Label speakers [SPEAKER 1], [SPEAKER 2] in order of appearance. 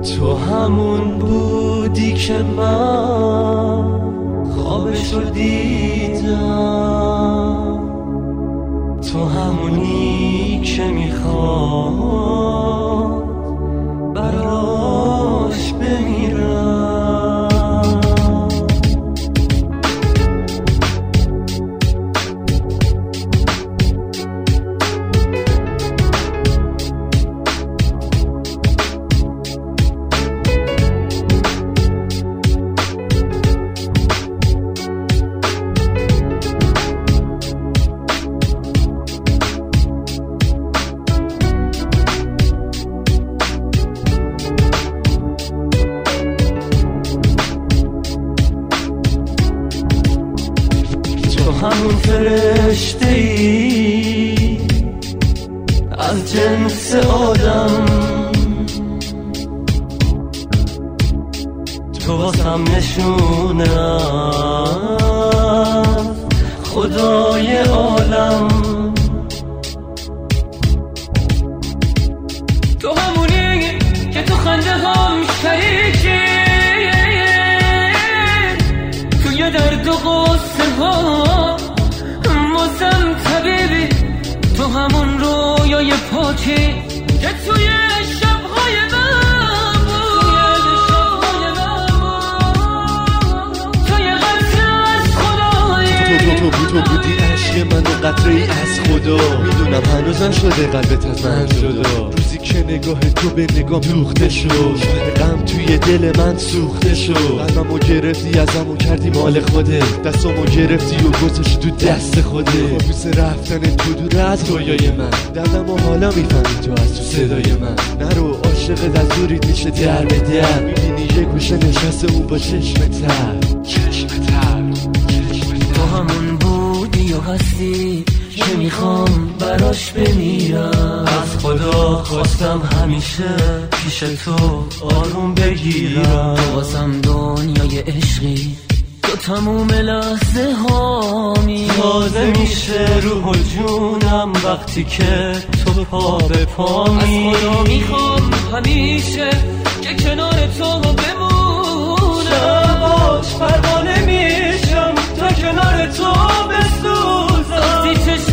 [SPEAKER 1] تو همون بودی که من خوابشو دیدم، تو همونی که میخوام براش بمیرم. همون فرشته ای از جنس آدم، تو واسم نشونه از خدای عالم. تو همونی که تو خنده هم شریکی، توی درد و غصه ها واسم طبیبی، تو همون رویای پاکی که توی شبهای من بود، توی قطره از خدایی،
[SPEAKER 2] تو بودی عشق من و قطره ای از خدا. میدونم هنوزم شده قلبت از من جدا، روزی که نگاه تو به نگام دوخته شد، شاید غم توی دل من سوخته شد. قلبمو گرفتی ازمو کردی مال خودت، دستمو گرفتی و گذاشتی تو دست خودت. خبیث رفتن تو دور از رویای من، دردمو حالا میفهمی تو از تو صدای من. نرو عاشقت از دوریت میشه در به در، میبینی یه گوشه نشسته اون با چشم تر.
[SPEAKER 1] تو همون بودی و هستی که میخوام براش بمیرم. از خدا خواستم همیشه پیش تو آروم بگیرم.
[SPEAKER 3] تو واسم دنیای عشقی، تو تموم لحظه هامی.
[SPEAKER 1] تازه میشه روح و جونم وقتی که تو پا به پا می.
[SPEAKER 3] از خدا میخوام همیشه که کنار تو بمونم،
[SPEAKER 1] شباش پروانه میشم تا کنار تو بسوزم.